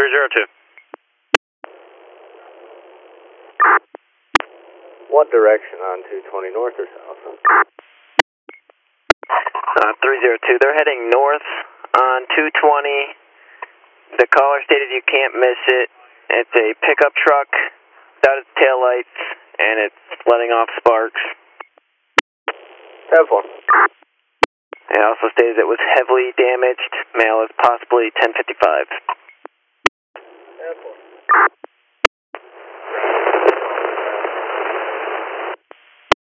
302. What direction on 220, north or south? 302, they're heading north on 220. The caller stated you can't miss it. It's a pickup truck without its taillights, and it's letting off sparks. 10-4. It also stated it was heavily damaged. Mail is possibly 1055. 10-4.